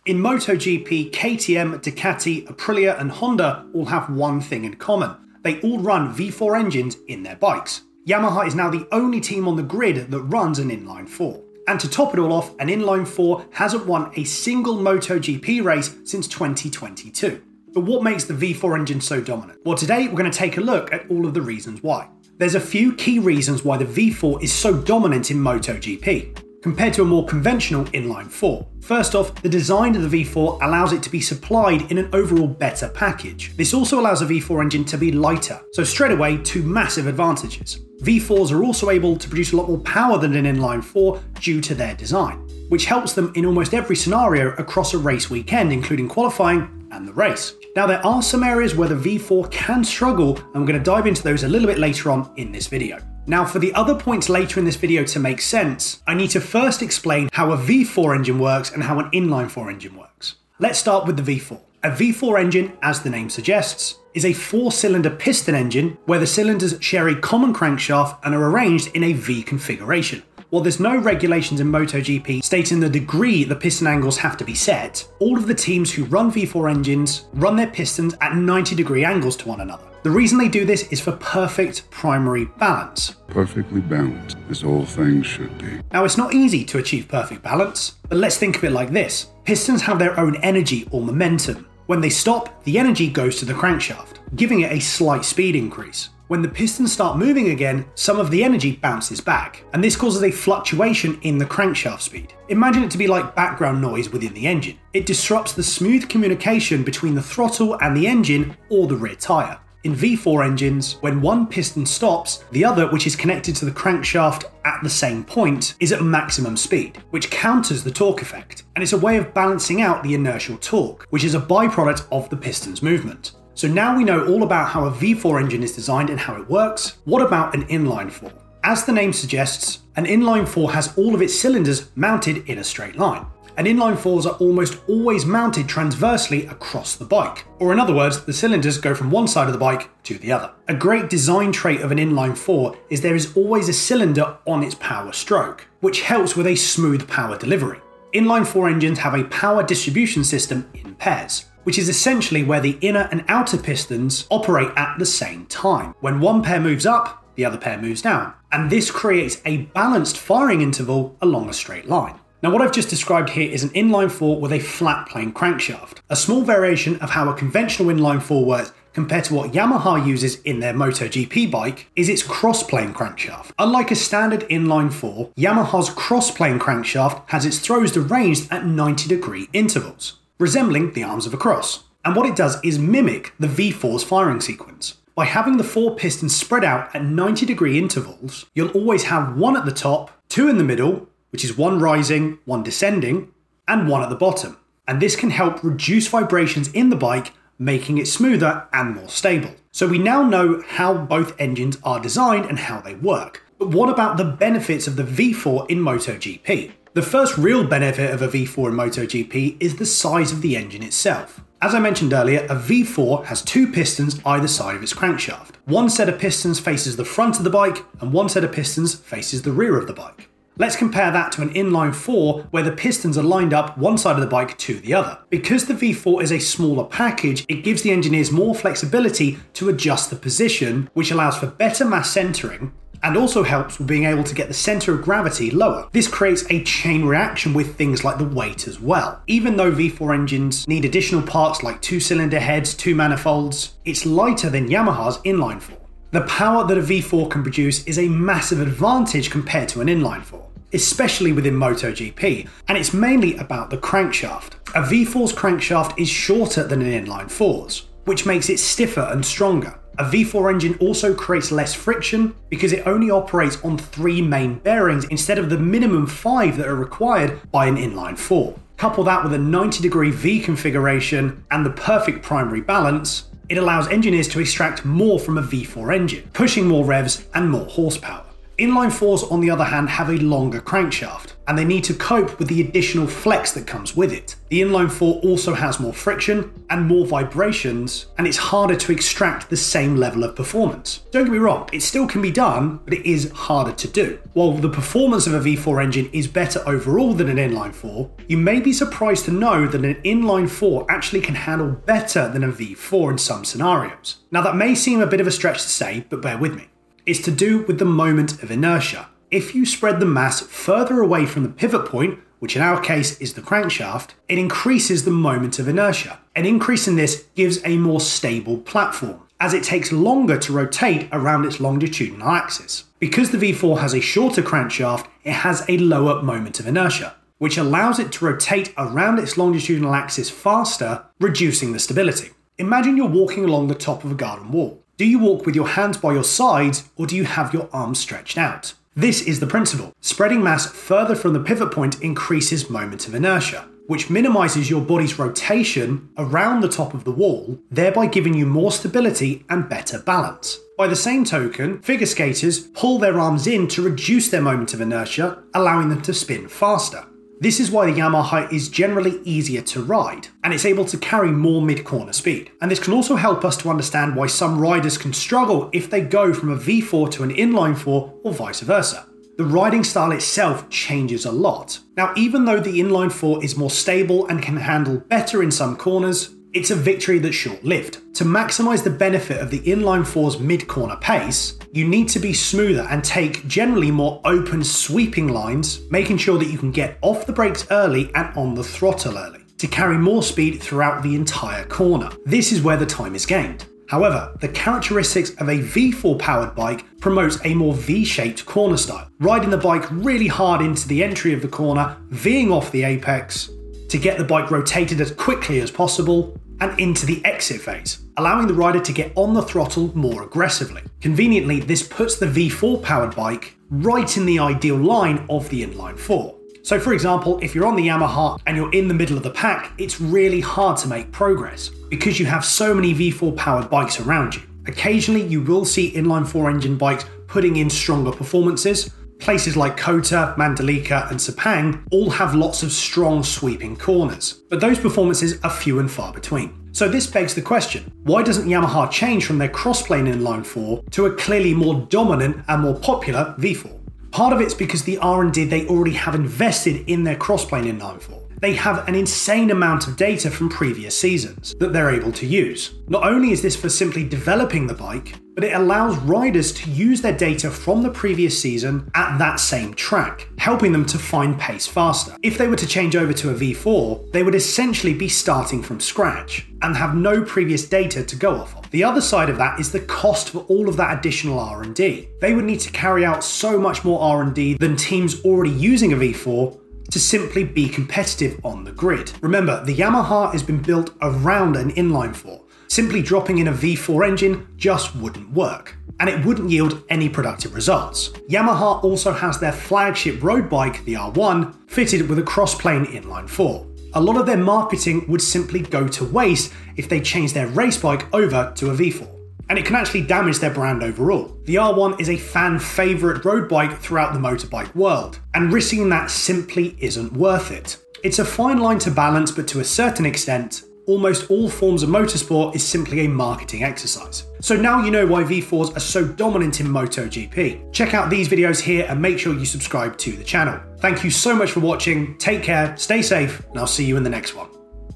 In MotoGP, KTM, Ducati, Aprilia and Honda all have one thing in common. They all run V4 engines in their bikes. Yamaha is now the only team on the grid that runs an inline-4. And to top it all off, an inline-4 hasn't won a single MotoGP race since 2022. But what makes the V4 engine so dominant? Well, today we're going to take a look at all of the reasons why. There's a few key reasons why the V4 is so dominant in MotoGP, compared to a more conventional inline-4. First off, the design of the V4 allows it to be supplied in an overall better package. This also allows a V4 engine to be lighter, so straight away, two massive advantages. V4s are also able to produce a lot more power than an inline-4 due to their design, which helps them in almost every scenario across a race weekend, including qualifying and the race. Now, there are some areas where the V4 can struggle, and we're going to dive into those a little bit later on in this video. Now, for the other points later in this video to make sense, I need to first explain how a V4 engine works and how an inline-4 engine works. Let's start with the V4. A V4 engine, as the name suggests, is a 4-cylinder piston engine where the cylinders share a common crankshaft and are arranged in a V configuration. While there's no regulations in MotoGP stating the degree the piston angles have to be set, all of the teams who run V4 engines run their pistons at 90-degree angles to one another. The reason they do this is for perfect primary balance. Perfectly balanced, as all things should be. Now, it's not easy to achieve perfect balance, but let's think of it like this. Pistons have their own energy or momentum. When they stop, the energy goes to the crankshaft, giving it a slight speed increase. When the pistons start moving again, some of the energy bounces back, and this causes a fluctuation in the crankshaft speed. Imagine it to be like background noise within the engine. It disrupts the smooth communication between the throttle and the engine or the rear tyre. In V4 engines, when one piston stops, the other, which is connected to the crankshaft at the same point, is at maximum speed, which counters the torque effect, and it's a way of balancing out the inertial torque, which is a byproduct of the piston's movement. So now we know all about how a V4 engine is designed and how it works. What about an inline-4? As the name suggests, an inline-4 has all of its cylinders mounted in a straight line. And inline-4s are almost always mounted transversely across the bike. Or in other words, the cylinders go from one side of the bike to the other. A great design trait of an inline-4 is there is always a cylinder on its power stroke, which helps with a smooth power delivery. Inline-4 engines have a power distribution system in pairs, which is essentially where the inner and outer pistons operate at the same time. When one pair moves up, the other pair moves down. And this creates a balanced firing interval along a straight line. Now, what I've just described here is an inline-4 with a flat plane crankshaft. A small variation of how a conventional inline-4 works compared to what Yamaha uses in their MotoGP bike is its cross-plane crankshaft. Unlike a standard inline-4, Yamaha's cross-plane crankshaft has its throws arranged at 90-degree intervals, resembling the arms of a cross. And what it does is mimic the V4's firing sequence. By having the 4 pistons spread out at 90-degree intervals, you'll always have one at the top, 2 in the middle, which is one rising, one descending, and one at the bottom. And this can help reduce vibrations in the bike, making it smoother and more stable. So we now know how both engines are designed and how they work. But what about the benefits of the V4 in MotoGP? The first real benefit of a V4 in MotoGP is the size of the engine itself. As I mentioned earlier, a V4 has 2 pistons either side of its crankshaft. One set of pistons faces the front of the bike, and one set of pistons faces the rear of the bike. Let's compare that to an inline-4 where the pistons are lined up one side of the bike to the other. Because the V4 is a smaller package, it gives the engineers more flexibility to adjust the position, which allows for better mass centering and also helps with being able to get the center of gravity lower. This creates a chain reaction with things like the weight as well. Even though V4 engines need additional parts like 2-cylinder heads, 2 manifolds, it's lighter than Yamaha's inline-4. The power that a V4 can produce is a massive advantage compared to an inline-4, especially within MotoGP, and it's mainly about the crankshaft. A V4's crankshaft is shorter than an inline-4's, which makes it stiffer and stronger. A V4 engine also creates less friction because it only operates on 3 main bearings instead of the minimum 5 that are required by an inline-4. Couple that with a 90-degree V configuration and the perfect primary balance, it allows engineers to extract more from a V4 engine, pushing more revs and more horsepower. Inline 4s, on the other hand, have a longer crankshaft, and they need to cope with the additional flex that comes with it. The inline 4 also has more friction and more vibrations, and it's harder to extract the same level of performance. Don't get me wrong, it still can be done, but it is harder to do. While the performance of a V4 engine is better overall than an inline 4, you may be surprised to know that an inline 4 actually can handle better than a V4 in some scenarios. Now that may seem a bit of a stretch to say, but bear with me. It's to do with the moment of inertia. If you spread the mass further away from the pivot point, which in our case is the crankshaft, it increases the moment of inertia. An increase in this gives a more stable platform, as it takes longer to rotate around its longitudinal axis. Because the V4 has a shorter crankshaft, it has a lower moment of inertia, which allows it to rotate around its longitudinal axis faster, reducing the stability. Imagine you're walking along the top of a garden wall. Do you walk with your hands by your sides, or do you have your arms stretched out? This is the principle. Spreading mass further from the pivot point increases moment of inertia, which minimizes your body's rotation around the top of the wall, thereby giving you more stability and better balance. By the same token, figure skaters pull their arms in to reduce their moment of inertia, allowing them to spin faster. This is why the Yamaha is generally easier to ride, and it's able to carry more mid-corner speed. And this can also help us to understand why some riders can struggle if they go from a V4 to an inline 4 or vice versa. The riding style itself changes a lot. Now, even though the inline 4 is more stable and can handle better in some corners, it's a victory that's short-lived. To maximize the benefit of the inline 4's mid-corner pace, you need to be smoother and take generally more open sweeping lines, making sure that you can get off the brakes early and on the throttle early, to carry more speed throughout the entire corner. This is where the time is gained. However, the characteristics of a V4 powered bike promotes a more V-shaped corner style, riding the bike really hard into the entry of the corner, veering off the apex, to get the bike rotated as quickly as possible, and into the exit phase, allowing the rider to get on the throttle more aggressively. Conveniently, this puts the V4 powered bike right in the ideal line of the inline 4. So for example, if you're on the Yamaha and you're in the middle of the pack, it's really hard to make progress because you have so many V4 powered bikes around you. Occasionally you will see inline 4 engine bikes putting in stronger performances. Places like Kota, Mandalika and Sepang all have lots of strong sweeping corners, but those performances are few and far between. So this begs the question, why doesn't Yamaha change from their crossplane inline 4 to a clearly more dominant and more popular V4? Part of it's because the R&D they already have invested in their crossplane inline 4. They have an insane amount of data from previous seasons that they're able to use. Not only is this for simply developing the bike, but it allows riders to use their data from the previous season at that same track, helping them to find pace faster. If they were to change over to a V4, they would essentially be starting from scratch and have no previous data to go off of. The other side of that is the cost for all of that additional R&D. They would need to carry out so much more R&D than teams already using a V4 to simply be competitive on the grid. Remember, the Yamaha has been built around an inline 4. Simply dropping in a V4 engine just wouldn't work, and it wouldn't yield any productive results. Yamaha also has their flagship road bike, the R1, fitted with a crossplane inline 4. A lot of their marketing would simply go to waste if they changed their race bike over to a V4. And it can actually damage their brand overall. The R1 is a fan favourite road bike throughout the motorbike world, and risking that simply isn't worth it. It's a fine line to balance, but to a certain extent, almost all forms of motorsport is simply a marketing exercise. So now you know why V4s are so dominant in MotoGP. Check out these videos here and make sure you subscribe to the channel. Thank you so much for watching, take care, stay safe, and I'll see you in the next one.